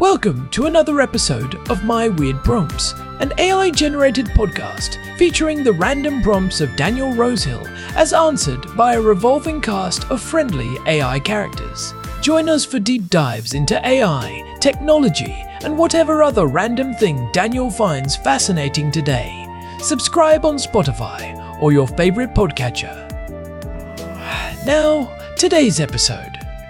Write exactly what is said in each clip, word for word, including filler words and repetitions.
Welcome to another episode of My Weird Prompts, an A I-generated podcast featuring the random prompts of Daniel Rosehill as answered by a revolving cast of friendly A I characters. Join us for deep dives into A I, technology, and whatever other random thing Daniel finds fascinating today. Subscribe on Spotify or your favorite podcatcher. Now, today's episode.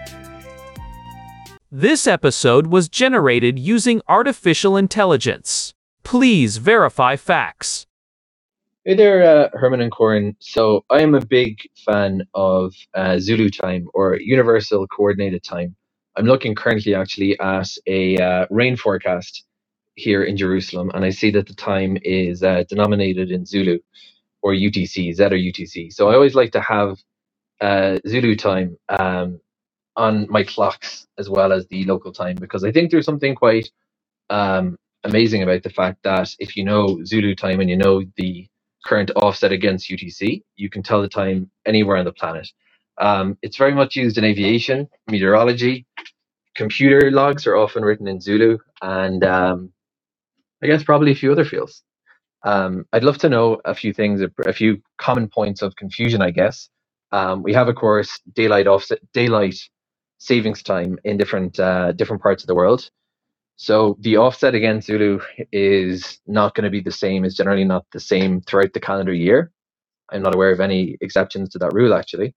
This episode was generated using artificial intelligence. Please verify facts. Hey there, uh, Herman and Corin. So I am a big fan of uh, Zulu time, or Universal Coordinated Time. I'm looking currently actually at a uh, rain forecast here in Jerusalem, and I see that the time is uh, denominated in Zulu, or U T C, Z or U T C. So I always like to have uh, Zulu time um, on my clocks as well as the local time, because I think there's something quite um, amazing about the fact that if you know Zulu time and you know the current offset against U T C, you can tell the time anywhere on the planet. Um, it's very much used in aviation, meteorology. Computer logs are often written in Zulu, and um, I guess probably a few other fields. Um, I'd love to know a few things, a few common points of confusion, I guess. Um, we have, of course, daylight offset, daylight savings time in different uh, different parts of the world. So the offset against Zulu is not going to be the same, is generally not the same throughout the calendar year. I'm not aware of any exceptions to that rule, actually.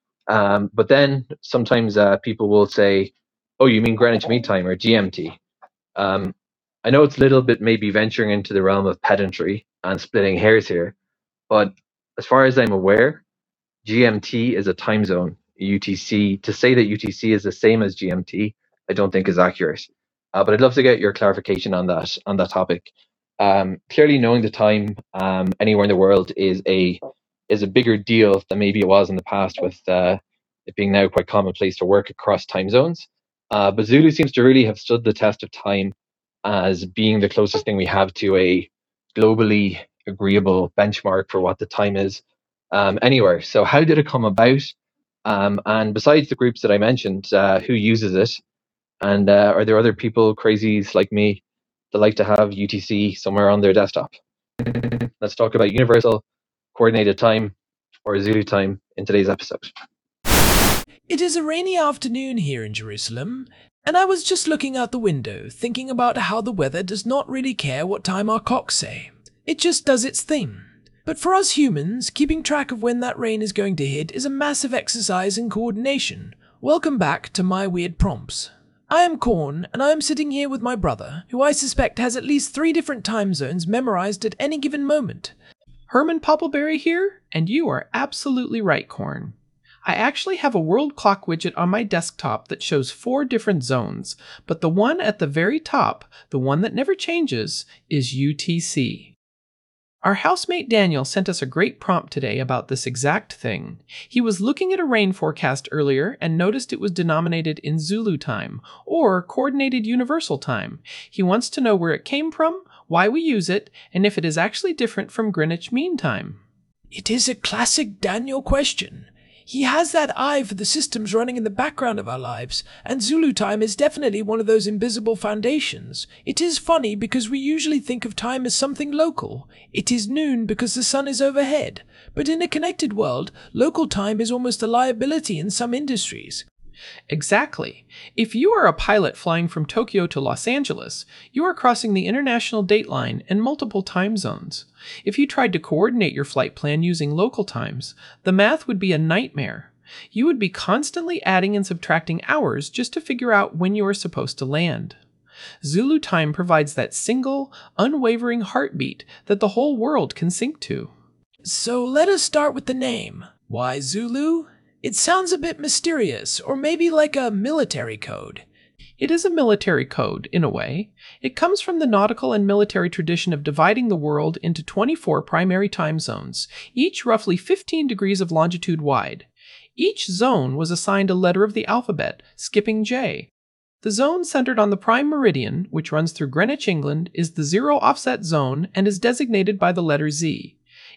Um, but then sometimes uh, people will say, oh, you mean Greenwich Mean Time, or G M T. Um, I know it's a little bit maybe venturing into the realm of pedantry and splitting hairs here, but as far as I'm aware, G M T is a time zone. U T C, to say that U T C is the same as G M T, I don't think is accurate. Uh, but I'd love to get your clarification on that on that topic. Um, clearly, knowing the time um, anywhere in the world is a is a bigger deal than maybe it was in the past, with uh, it being now quite commonplace to work across time zones. Uh, but Zulu seems to really have stood the test of time as being the closest thing we have to a globally agreeable benchmark for what the time is um, anywhere. So how did it come about? Um, and besides the groups that I mentioned, uh, who uses it? And uh, are there other people, crazies like me, that like to have U T C somewhere on their desktop? Let's talk about Universal Coordinated Time, or Zulu time, in today's episode. It is a rainy afternoon here in Jerusalem, and I was just looking out the window, thinking about how the weather does not really care what time our clocks say. It just does its thing. But for us humans, keeping track of when that rain is going to hit is a massive exercise in coordination. Welcome back to My Weird Prompts. I am Corn, and I am sitting here with my brother, who I suspect has at least three different time zones memorized at any given moment. Herman Poppleberry here, and you are absolutely right, Corn. I actually have a world clock widget on my desktop that shows four different zones, but the one at the very top, the one that never changes, is U T C. Our housemate Daniel sent us a great prompt today about this exact thing. He was looking at a rain forecast earlier and noticed it was denominated in Zulu time, or Coordinated Universal Time. He wants to know where it came from, why we use it, and if it is actually different from Greenwich Mean Time. It is a classic Daniel question. He has that eye for the systems running in the background of our lives, and Zulu time is definitely one of those invisible foundations. It is funny because we usually think of time as something local. It is noon because the sun is overhead. But in a connected world, local time is almost a liability in some industries. Exactly. If you are a pilot flying from Tokyo to Los Angeles, you are crossing the international date line and multiple time zones. If you tried to coordinate your flight plan using local times, the math would be a nightmare. You would be constantly adding and subtracting hours just to figure out when you are supposed to land. Zulu time provides that single, unwavering heartbeat that the whole world can sync to. So let us start with the name. Why Zulu? It sounds a bit mysterious, or maybe like a military code. It is a military code, in a way. It comes from the nautical and military tradition of dividing the world into twenty-four primary time zones, each roughly fifteen degrees of longitude wide. Each zone was assigned a letter of the alphabet, skipping J. The zone centered on the prime meridian, which runs through Greenwich, England, is the zero offset zone and is designated by the letter Z.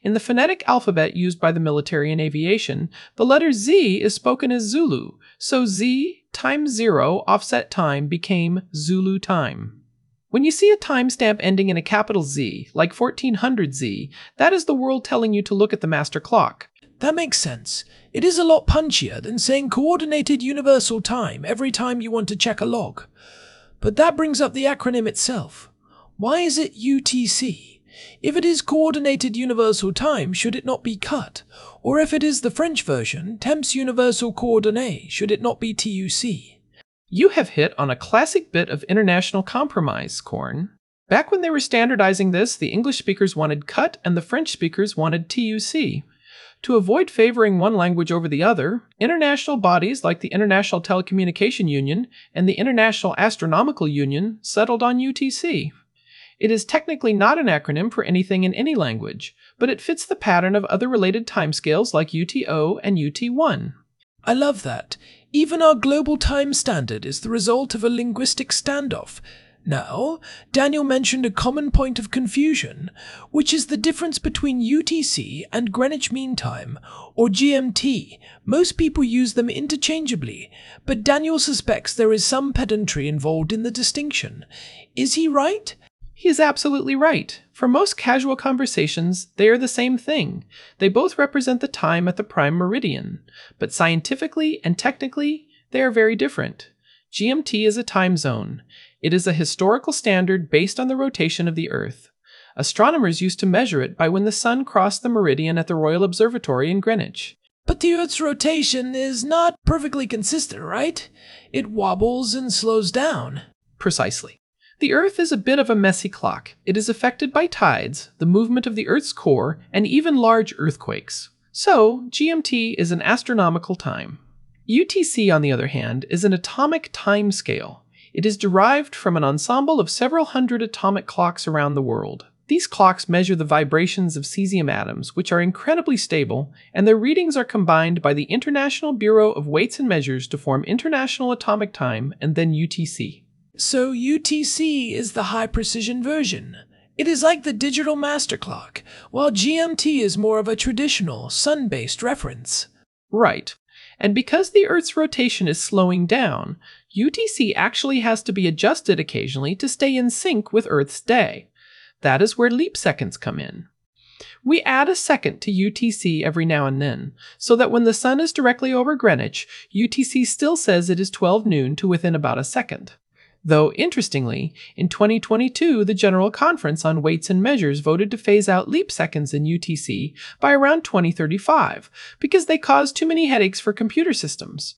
In the phonetic alphabet used by the military and aviation, the letter Z is spoken as Zulu, so Z times zero offset time became Zulu time. When you see a timestamp ending in a capital Z, like fourteen hundred Z, that is the world telling you to look at the master clock. That makes sense. It is a lot punchier than saying Coordinated Universal Time every time you want to check a log. But that brings up the acronym itself. Why is it U T C? If it is Coordinated Universal Time, should it not be C U T? Or if it is the French version, Temps Universal Coordonnées, should it not be T U C? You have hit on a classic bit of international compromise, Corn. Back when they were standardizing this, the English speakers wanted C U T and the French speakers wanted T U C. To avoid favoring one language over the other, international bodies like the International Telecommunication Union and the International Astronomical Union settled on U T C. It is technically not an acronym for anything in any language, but it fits the pattern of other related timescales like U T O and U T one. I love that. Even our global time standard is the result of a linguistic standoff. Now, Daniel mentioned a common point of confusion, which is the difference between U T C and Greenwich Mean Time, or G M T. Most people use them interchangeably, but Daniel suspects there is some pedantry involved in the distinction. Is he right? He is absolutely right. For most casual conversations, they are the same thing. They both represent the time at the prime meridian, but scientifically and technically, they are very different. G M T is a time zone. It is a historical standard based on the rotation of the Earth. Astronomers used to measure it by when the sun crossed the meridian at the Royal Observatory in Greenwich. But the Earth's rotation is not perfectly consistent, right? It wobbles and slows down. Precisely. The Earth is a bit of a messy clock. It is affected by tides, the movement of the Earth's core, and even large earthquakes. So, G M T is an astronomical time. U T C, on the other hand, is an atomic time scale. It is derived from an ensemble of several hundred atomic clocks around the world. These clocks measure the vibrations of cesium atoms, which are incredibly stable, and their readings are combined by the International Bureau of Weights and Measures to form International Atomic Time and then U T C. So U T C is the high-precision version. It is like the digital master clock, while G M T is more of a traditional, sun-based reference. Right. And because the Earth's rotation is slowing down, U T C actually has to be adjusted occasionally to stay in sync with Earth's day. That is where leap seconds come in. We add a second to U T C every now and then, so that when the sun is directly over Greenwich, U T C still says it is twelve noon to within about a second. Though, interestingly, in twenty twenty-two, the General Conference on Weights and Measures voted to phase out leap seconds in U T C by around twenty thirty-five, because they cause too many headaches for computer systems.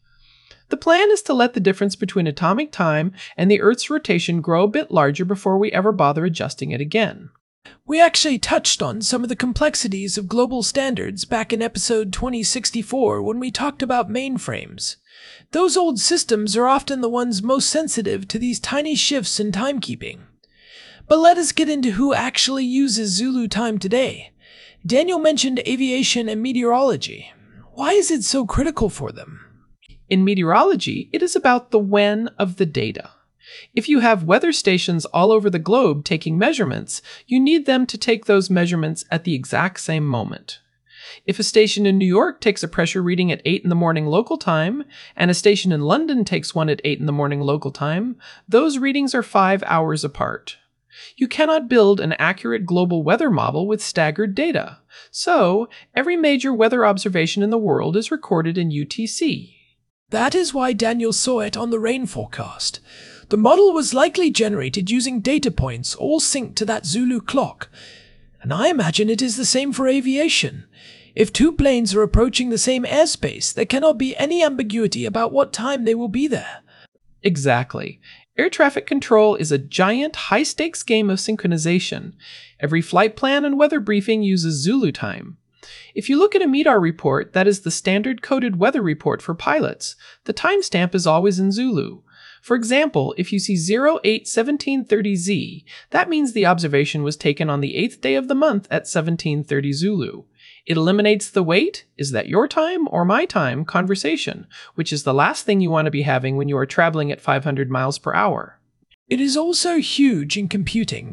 The plan is to let the difference between atomic time and the Earth's rotation grow a bit larger before we ever bother adjusting it again. We actually touched on some of the complexities of global standards back in episode twenty sixty-four when we talked about mainframes. Those old systems are often the ones most sensitive to these tiny shifts in timekeeping. But let us get into who actually uses Zulu time today. Daniel mentioned aviation and meteorology. Why is it so critical for them? In meteorology, it is about the when of the data. If you have weather stations all over the globe taking measurements, you need them to take those measurements at the exact same moment. If a station in New York takes a pressure reading at eight in the morning local time, and a station in London takes one at eight in the morning local time, those readings are five hours apart. You cannot build an accurate global weather model with staggered data, so every major weather observation in the world is recorded in U T C. That is why Daniel saw it on the rain forecast. The model was likely generated using data points all synced to that Zulu clock, and I imagine it is the same for aviation. If two planes are approaching the same airspace, there cannot be any ambiguity about what time they will be there. Exactly. Air traffic control is a giant, high-stakes game of synchronization. Every flight plan and weather briefing uses Zulu time. If you look at a MEDAR report, that is the standard coded weather report for pilots, the timestamp is always in Zulu. For example, if you see zero eight seventeen thirty Z, that means the observation was taken on the eighth day of the month at seventeen thirty Zulu. It eliminates the wait, is that your time or my time conversation, which is the last thing you want to be having when you are traveling at five hundred miles per hour. It is also huge in computing.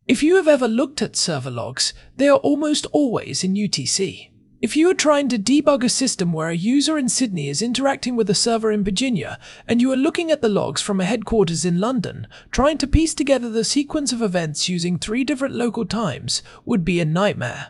If you have ever looked at server logs, they are almost always in U T C. If you are trying to debug a system where a user in Sydney is interacting with a server in Virginia, and you are looking at the logs from a headquarters in London, trying to piece together the sequence of events using three different local times would be a nightmare.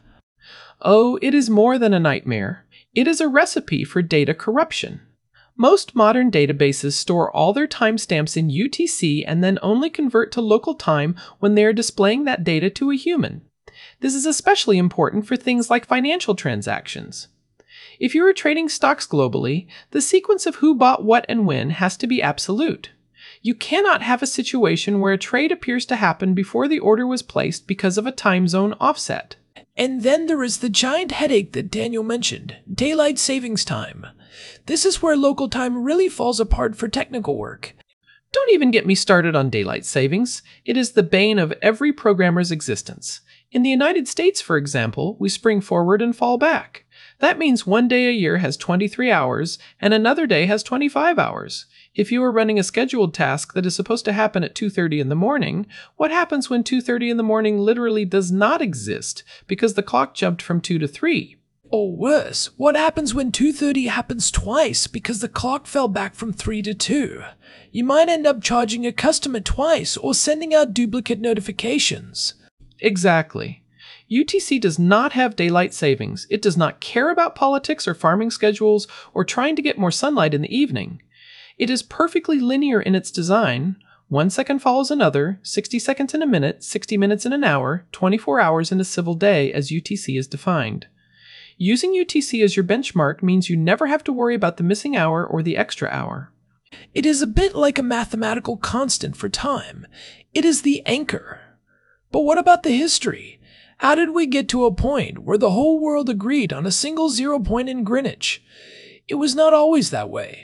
Oh, it is more than a nightmare. It is a recipe for data corruption. Most modern databases store all their timestamps in U T C and then only convert to local time when they are displaying that data to a human. This is especially important for things like financial transactions. If you are trading stocks globally, the sequence of who bought what and when has to be absolute. You cannot have a situation where a trade appears to happen before the order was placed because of a time zone offset. And then there is the giant headache that Daniel mentioned, daylight savings time. This is where local time really falls apart for technical work. Don't even get me started on daylight savings. It is the bane of every programmer's existence. In the United States, for example, we spring forward and fall back. That means one day a year has twenty-three hours, and another day has twenty-five hours. If you are running a scheduled task that is supposed to happen at two thirty in the morning, what happens when two thirty in the morning literally does not exist because the clock jumped from two to three? Or worse, what happens when two thirty happens twice because the clock fell back from three to two? You might end up charging a customer twice or sending out duplicate notifications. Exactly. U T C does not have daylight savings. It does not care about politics or farming schedules or trying to get more sunlight in the evening. It is perfectly linear in its design. One second follows another, sixty seconds in a minute, sixty minutes in an hour, twenty-four hours in a civil day as U T C is defined. Using U T C as your benchmark means you never have to worry about the missing hour or the extra hour. It is a bit like a mathematical constant for time. It is the anchor. But what about the history? How did we get to a point where the whole world agreed on a single zero point in Greenwich? It was not always that way.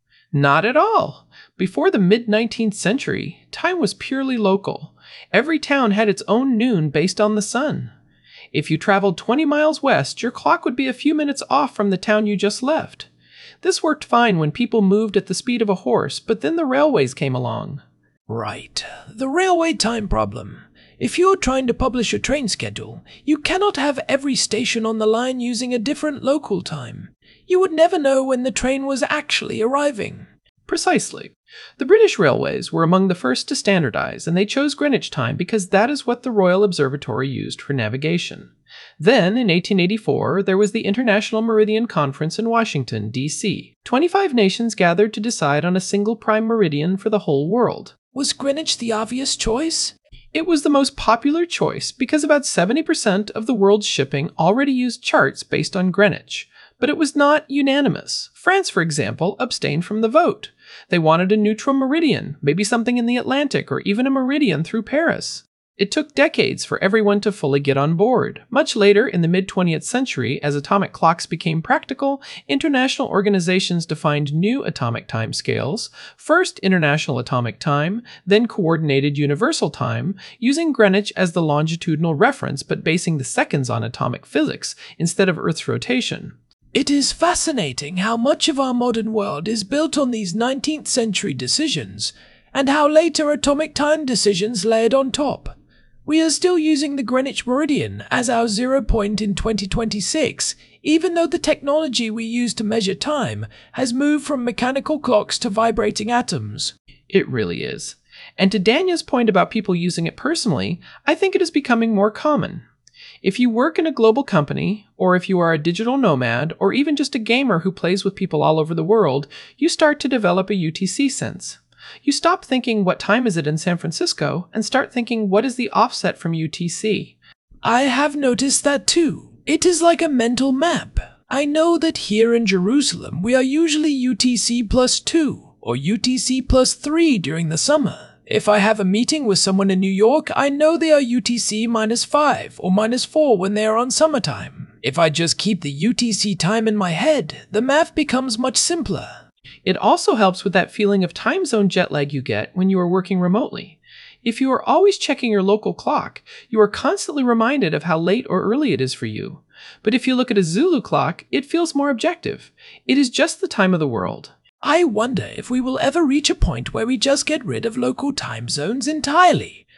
Not at all. Before the mid-nineteenth century, time was purely local. Every town had its own noon based on the sun. If you traveled twenty miles west, your clock would be a few minutes off from the town you just left. This worked fine when people moved at the speed of a horse, but then the railways came along. Right. The railway time problem. If you're trying to publish a train schedule, you cannot have every station on the line using a different local time. You would never know when the train was actually arriving. Precisely. The British Railways were among the first to standardize, and they chose Greenwich time because that is what the Royal Observatory used for navigation. Then, in eighteen eighty-four, there was the International Meridian Conference in Washington, D C Twenty-five nations gathered to decide on a single prime meridian for the whole world. Was Greenwich the obvious choice? It was the most popular choice because about seventy percent of the world's shipping already used charts based on Greenwich. But it was not unanimous. France, for example, abstained from the vote. They wanted a neutral meridian, maybe something in the Atlantic or even a meridian through Paris. It took decades for everyone to fully get on board. Much later, in the mid-twentieth century, as atomic clocks became practical, international organizations defined new atomic time scales, first International Atomic Time, then Coordinated Universal Time, using Greenwich as the longitudinal reference but basing the seconds on atomic physics instead of Earth's rotation. It is fascinating how much of our modern world is built on these nineteenth century decisions, and how later atomic time decisions layered on top. We are still using the Greenwich Meridian as our zero point in twenty twenty-six, even though the technology we use to measure time has moved from mechanical clocks to vibrating atoms. It really is. And to Dania's point about people using it personally, I think it is becoming more common. If you work in a global company, or if you are a digital nomad, or even just a gamer who plays with people all over the world, you start to develop a U T C sense. You stop thinking, what time is it in San Francisco, and start thinking, what is the offset from U T C? I have noticed that too. It is like a mental map. I know that here in Jerusalem we are usually U T C plus two, or U T C plus three during the summer. If I have a meeting with someone in New York, I know they are U T C minus five or minus four when they are on summertime. If I just keep the U T C time in my head, the math becomes much simpler. It also helps with that feeling of time zone jet lag you get when you are working remotely. If you are always checking your local clock, you are constantly reminded of how late or early it is for you. But if you look at a Zulu clock, it feels more objective. It is just the time of the world. I wonder if we will ever reach a point where we just get rid of local time zones entirely.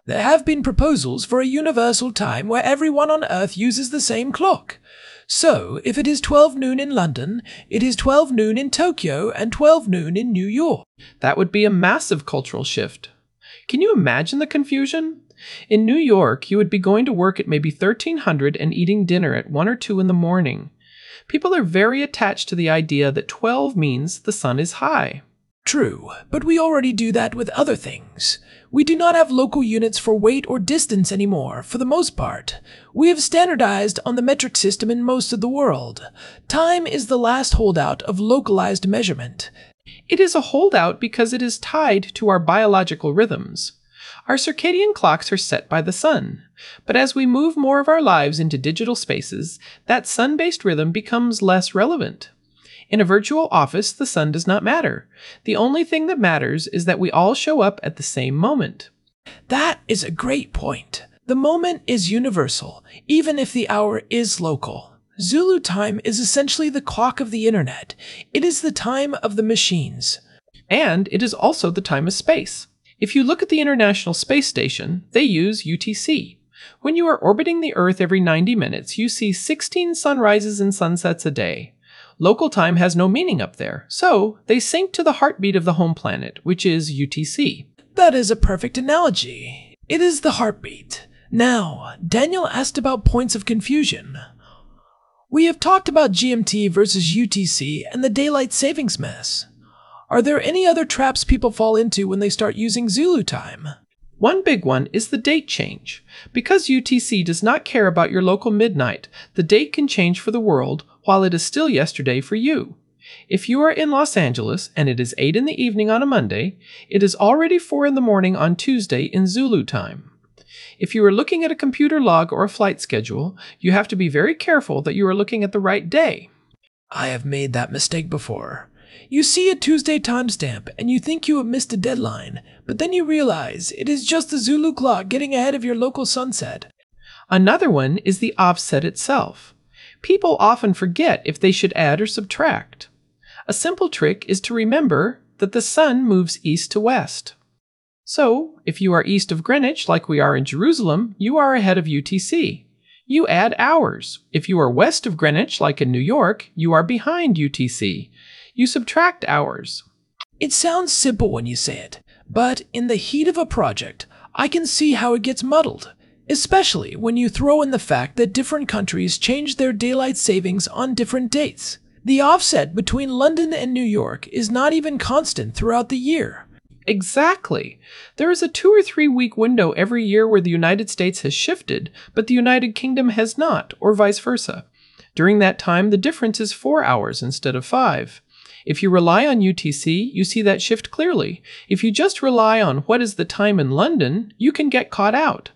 There have been proposals for a universal time where everyone on Earth uses the same clock. So, if it is twelve noon in London, it is twelve noon in Tokyo and twelve noon in New York. That would be a massive cultural shift. Can you imagine the confusion? In New York, you would be going to work at maybe thirteen hundred and eating dinner at one or two in the morning. People are very attached to the idea that twelve means the sun is high. True, but we already do that with other things. We do not have local units for weight or distance anymore, for the most part. We have standardized on the metric system in most of the world. Time is the last holdout of localized measurement. It is a holdout because it is tied to our biological rhythms. Our circadian clocks are set by the sun, but as we move more of our lives into digital spaces, that sun-based rhythm becomes less relevant. In a virtual office, the sun does not matter. The only thing that matters is that we all show up at the same moment. That is a great point. The moment is universal, even if the hour is local. Zulu time is essentially the clock of the internet. It is the time of the machines. And it is also the time of space. If you look at the International Space Station, they use U T C. When you are orbiting the Earth every ninety minutes, you see sixteen sunrises and sunsets a day. Local time has no meaning up there, so they sync to the heartbeat of the home planet, which is U T C. That is a perfect analogy. It is the heartbeat. Now, Daniel asked about points of confusion. We have talked about G M T versus U T C and the daylight savings mess. Are there any other traps people fall into when they start using Zulu time? One big one is the date change. Because U T C does not care about your local midnight, the date can change for the world while it is still yesterday for you. If you are in Los Angeles and it is eight in the evening on a Monday, it is already four in the morning on Tuesday in Zulu time. If you are looking at a computer log or a flight schedule, you have to be very careful that you are looking at the right day. I have made that mistake before. You see a Tuesday timestamp and you think you have missed a deadline, but then you realize it is just the Zulu clock getting ahead of your local sunset. Another one is the offset itself. People often forget if they should add or subtract. A simple trick is to remember that the sun moves east to west. So, if you are east of Greenwich like we are in Jerusalem, you are ahead of U T C. You add hours. If you are west of Greenwich like in New York, you are behind U T C. You subtract hours. It sounds simple when you say it, but in the heat of a project, I can see how it gets muddled, especially when you throw in the fact that different countries change their daylight savings on different dates. The offset between London and New York is not even constant throughout the year. Exactly. There is a two or three week window every year where the United States has shifted, but the United Kingdom has not, or vice versa. During that time, the difference is four hours instead of five. If you rely on U T C, you see that shift clearly. If you just rely on what is the time in London, you can get caught out.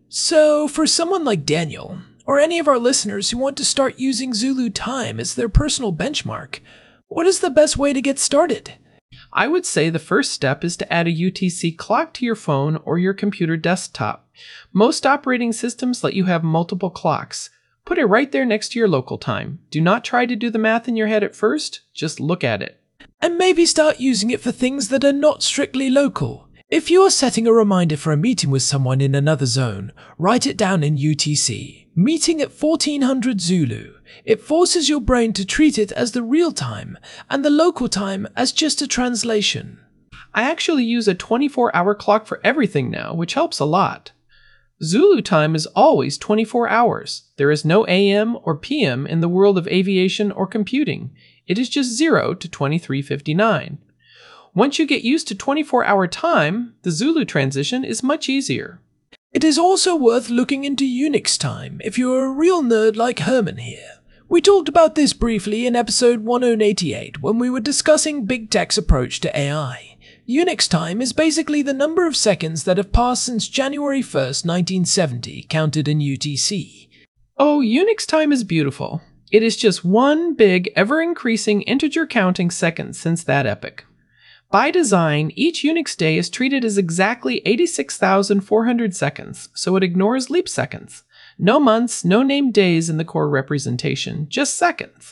So, for someone like Daniel, or any of our listeners who want to start using Zulu time as their personal benchmark, what is the best way to get started? I would say the first step is to add a U T C clock to your phone or your computer desktop. Most operating systems let you have multiple clocks. Put it right there next to your local time. Do not try to do the math in your head at first, just look at it. And maybe start using it for things that are not strictly local. If you are setting a reminder for a meeting with someone in another zone, write it down in U T C. Meeting at fourteen hundred Zulu. It forces your brain to treat it as the real time, and the local time as just a translation. I actually use a twenty-four hour clock for everything now, which helps a lot. Zulu time is always twenty-four hours. There is no A M or P M in the world of aviation or computing. It is just zero to twenty-three fifty-nine. Once you get used to twenty-four hour time, the Zulu transition is much easier. It is also worth looking into Unix time if you are a real nerd like Herman here. We talked about this briefly in episode one oh eighty-eight when we were discussing Big Tech's approach to A I. Unix time is basically the number of seconds that have passed since January first, nineteen seventy, counted in U T C. Oh, Unix time is beautiful. It is just one big, ever-increasing integer counting seconds since that epoch. By design, each Unix day is treated as exactly eighty-six thousand four hundred seconds, so it ignores leap seconds. No months, no named days in the core representation, just seconds.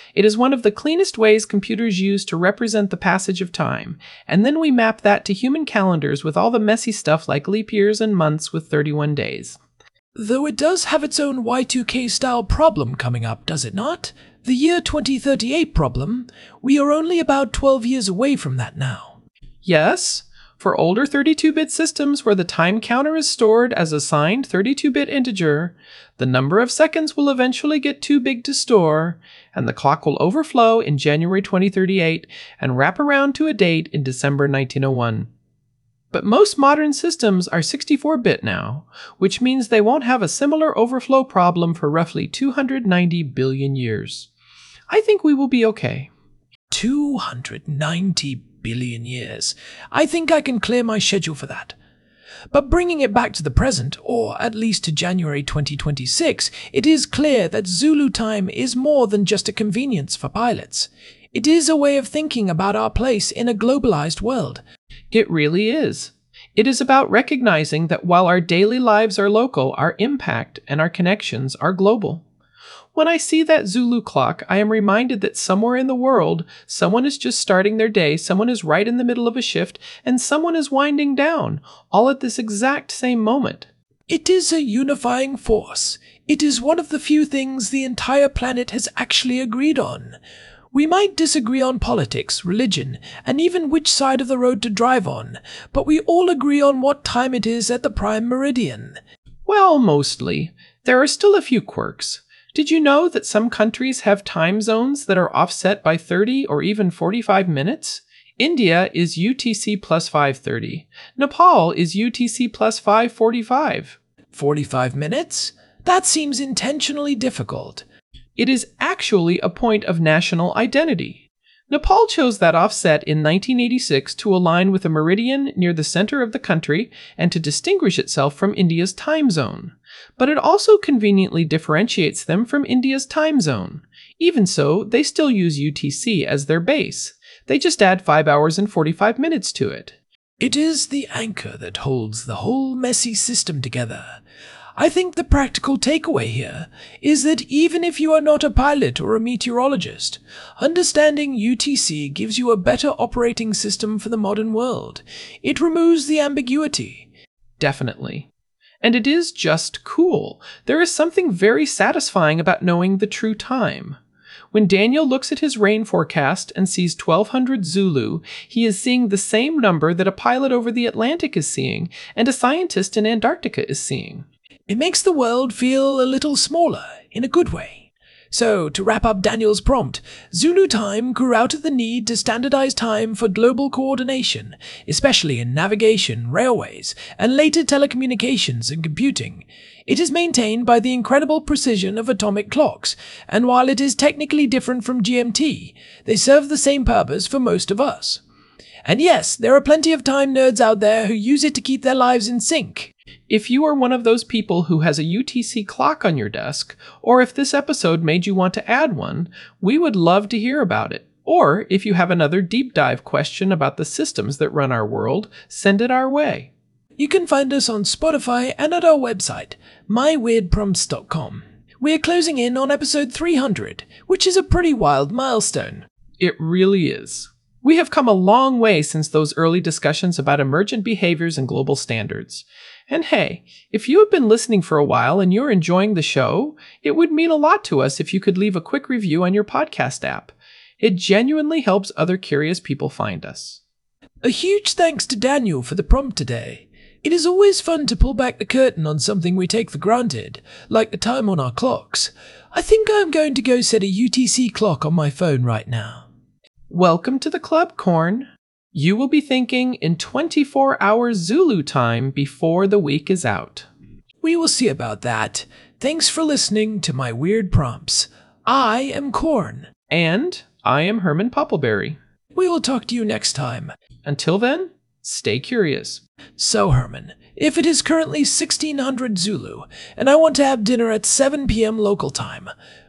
It is one of the cleanest ways computers use to represent the passage of time, and then we map that to human calendars with all the messy stuff like leap years and months with thirty-one days. Though it does have its own Y two K style problem coming up, does it not? The year twenty thirty-eight problem. We are only about twelve years away from that now. Yes, for older thirty-two bit systems where the time counter is stored as a signed thirty-two bit integer, the number of seconds will eventually get too big to store, and the clock will overflow in January twenty thirty-eight and wrap around to a date in December nineteen oh one. But most modern systems are sixty-four bit now, which means they won't have a similar overflow problem for roughly two hundred ninety billion years. I think we will be okay. two hundred ninety billion years. I think I can clear my schedule for that. But bringing it back to the present, or at least to January twenty twenty-six, it is clear that Zulu time is more than just a convenience for pilots. It is a way of thinking about our place in a globalized world. It really is. It is about recognizing that while our daily lives are local, our impact and our connections are global. When I see that Zulu clock, I am reminded that somewhere in the world, someone is just starting their day, someone is right in the middle of a shift, and someone is winding down, all at this exact same moment. It is a unifying force. It is one of the few things the entire planet has actually agreed on. We might disagree on politics, religion, and even which side of the road to drive on, but we all agree on what time it is at the prime meridian. Well, mostly. There are still a few quirks. Did you know that some countries have time zones that are offset by thirty or even forty-five minutes? India is U T C plus five thirty. Nepal is U T C plus five forty-five. forty-five minutes? That seems intentionally difficult. It is actually a point of national identity. Nepal chose that offset in nineteen eighty-six to align with a meridian near the center of the country and to distinguish itself from India's time zone. But it also conveniently differentiates them from India's time zone. Even so, they still use U T C as their base. They just add five hours and forty-five minutes to it. It is the anchor that holds the whole messy system together. I think the practical takeaway here is that even if you are not a pilot or a meteorologist, understanding U T C gives you a better operating system for the modern world. It removes the ambiguity. Definitely. And it is just cool. There is something very satisfying about knowing the true time. When Daniel looks at his rain forecast and sees twelve hundred Zulu, he is seeing the same number that a pilot over the Atlantic is seeing and a scientist in Antarctica is seeing. It makes the world feel a little smaller, in a good way. So, to wrap up Daniel's prompt, Zulu time grew out of the need to standardize time for global coordination, especially in navigation, railways, and later telecommunications and computing. It is maintained by the incredible precision of atomic clocks, and while it is technically different from G M T, they serve the same purpose for most of us. And yes, there are plenty of time nerds out there who use it to keep their lives in sync. If you are one of those people who has a U T C clock on your desk, or if this episode made you want to add one, we would love to hear about it. Or if you have another deep dive question about the systems that run our world, send it our way. You can find us on Spotify and at our website, my weird prompts dot com. We're closing in on episode three hundred, which is a pretty wild milestone. It really is. We have come a long way since those early discussions about emergent behaviors and global standards. And hey, if you have been listening for a while and you're enjoying the show, it would mean a lot to us if you could leave a quick review on your podcast app. It genuinely helps other curious people find us. A huge thanks to Daniel for the prompt today. It is always fun to pull back the curtain on something we take for granted, like the time on our clocks. I think I'm going to go set a U T C clock on my phone right now. Welcome to the club, Corn. You will be thinking in twenty-four hours Zulu time before the week is out. We will see about that. Thanks for listening to my weird prompts. I am Corn. And I am Herman Poppleberry. We will talk to you next time. Until then, stay curious. So, Herman, if it is currently sixteen hundred Zulu, and I want to have dinner at seven p.m. local time,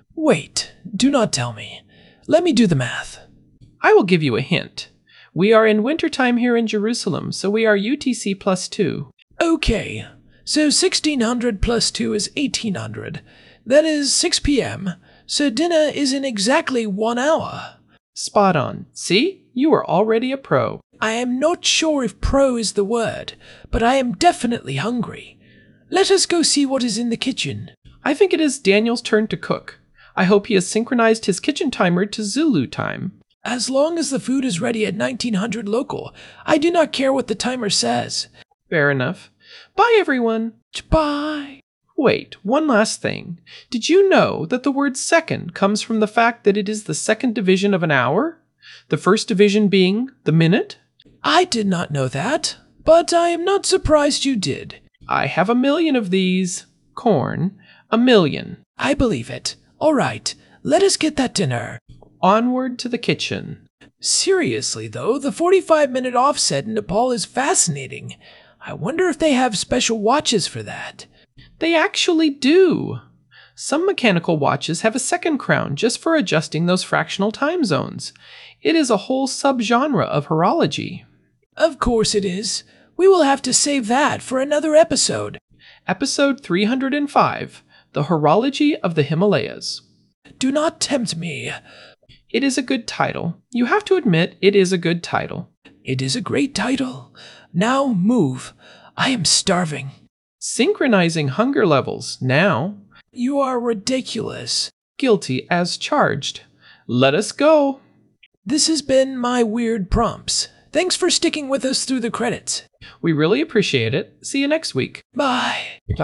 wait, do not tell me. Let me do the math. I will give you a hint. We are in wintertime here in Jerusalem, so we are U T C plus two. Okay, so sixteen hundred plus two is eighteen hundred. That is six p.m., so dinner is in exactly one hour. Spot on. See? You are already a pro. I am not sure if pro is the word, but I am definitely hungry. Let us go see what is in the kitchen. I think it is Daniel's turn to cook. I hope he has synchronized his kitchen timer to Zulu time. As long as the food is ready at nineteen hundred local, I do not care what the timer says. Fair enough. Bye, everyone. Bye. Wait, one last thing. Did you know that the word second comes from the fact that it is the second division of an hour? The first division being the minute? I did not know that, but I am not surprised you did. I have a million of these. Corn. A million. I believe it. All right, let us get that dinner. Onward to the kitchen. Seriously, though, the forty-five minute offset in Nepal is fascinating. I wonder if they have special watches for that. They actually do. Some mechanical watches have a second crown just for adjusting those fractional time zones. It is a whole subgenre of horology. Of course it is. We will have to save that for another episode. Episode three hundred five, The Horology of the Himalayas. Do not tempt me. It is a good title. You have to admit it is a good title. It is a great title. Now move. I am starving. Synchronizing hunger levels now. You are ridiculous. Guilty as charged. Let us go. This has been My Weird Prompts. Thanks for sticking with us through the credits. We really appreciate it. See you next week. Bye.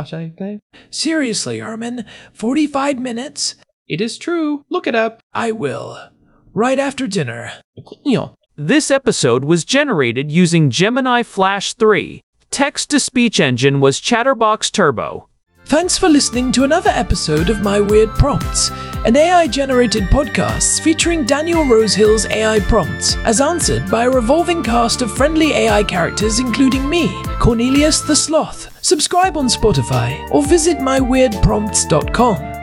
Seriously, Herman, forty-five minutes? It is true. Look it up. I will. Right after dinner. This episode was generated using Gemini Flash three. Text-to-speech engine was Chatterbox Turbo. Thanks for listening to another episode of My Weird Prompts, an A I-generated podcast featuring Daniel Rosehill's A I prompts, as answered by a revolving cast of friendly A I characters including me, Cornelius the Sloth. Subscribe on Spotify or visit my weird prompts dot com.